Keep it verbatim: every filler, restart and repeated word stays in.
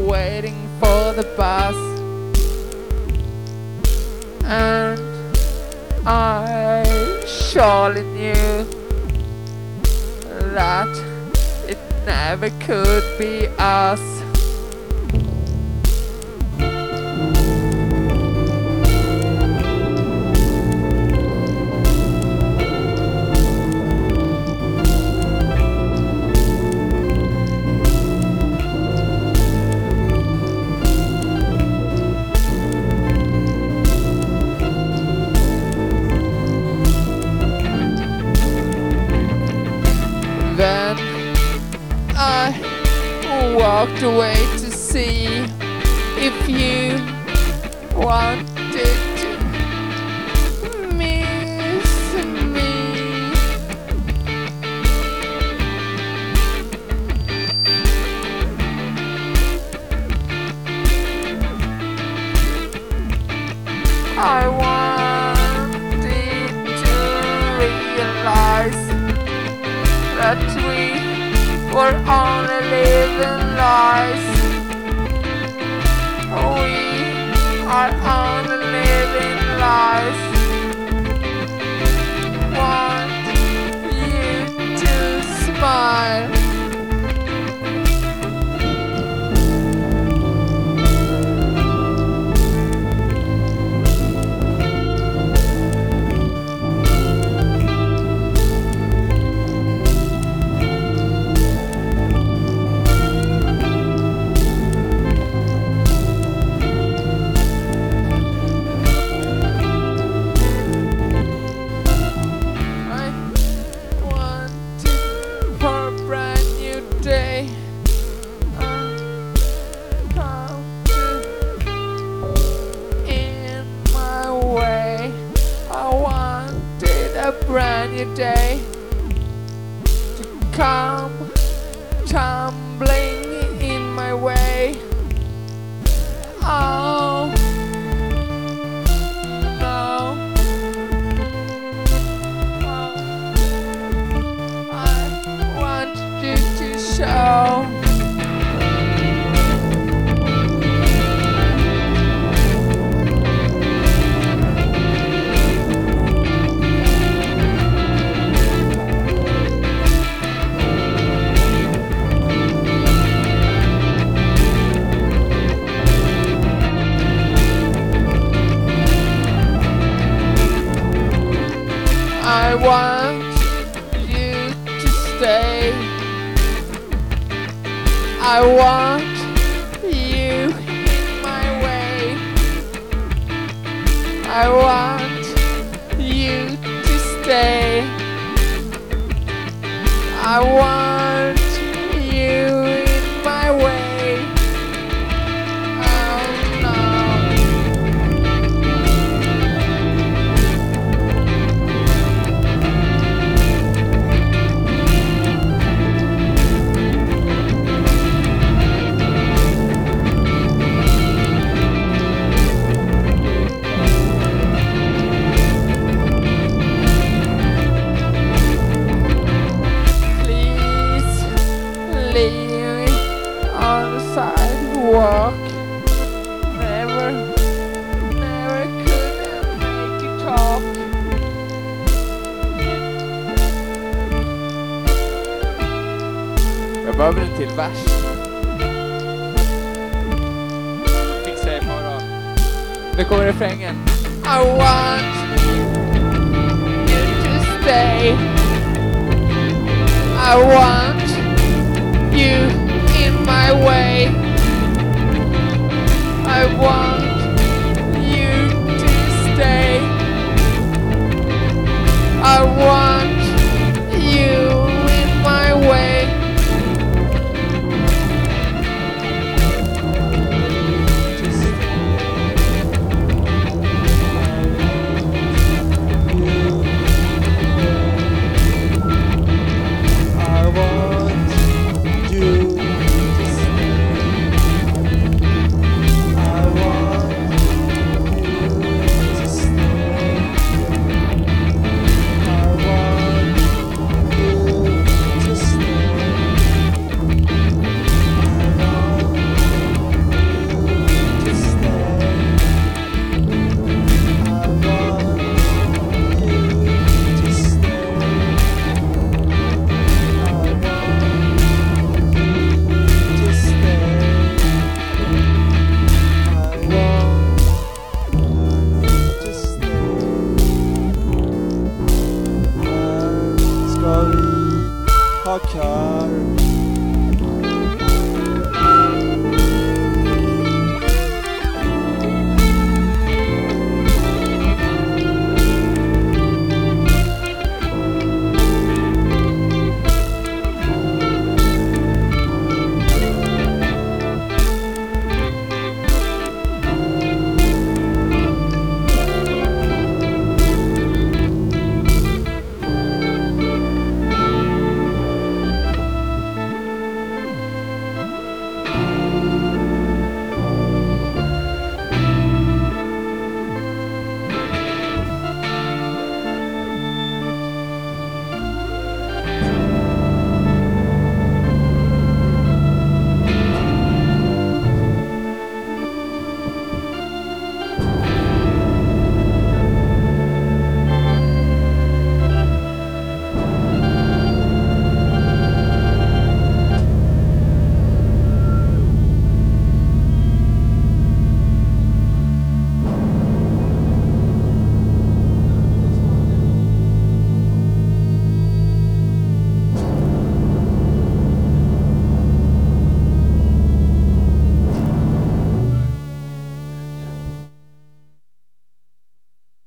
waiting for the bus, and I surely knew that it never could be us. Then I walked away to see if you wanted to miss me. I wanted to realize that we were only living lies. We are only living lies. Want you to smile. A brand new day to come tumbling in my way. Oh no, oh, I want you to show. I want you to stay. I want you in my way. I want you to stay. I want you in my way. Leave on the sidewalk. Never, never could I make you talk. Jag behöver en till vers. Fixa det imorgon. Nu kommer refrängen. I want you to stay. I want you in my way. I want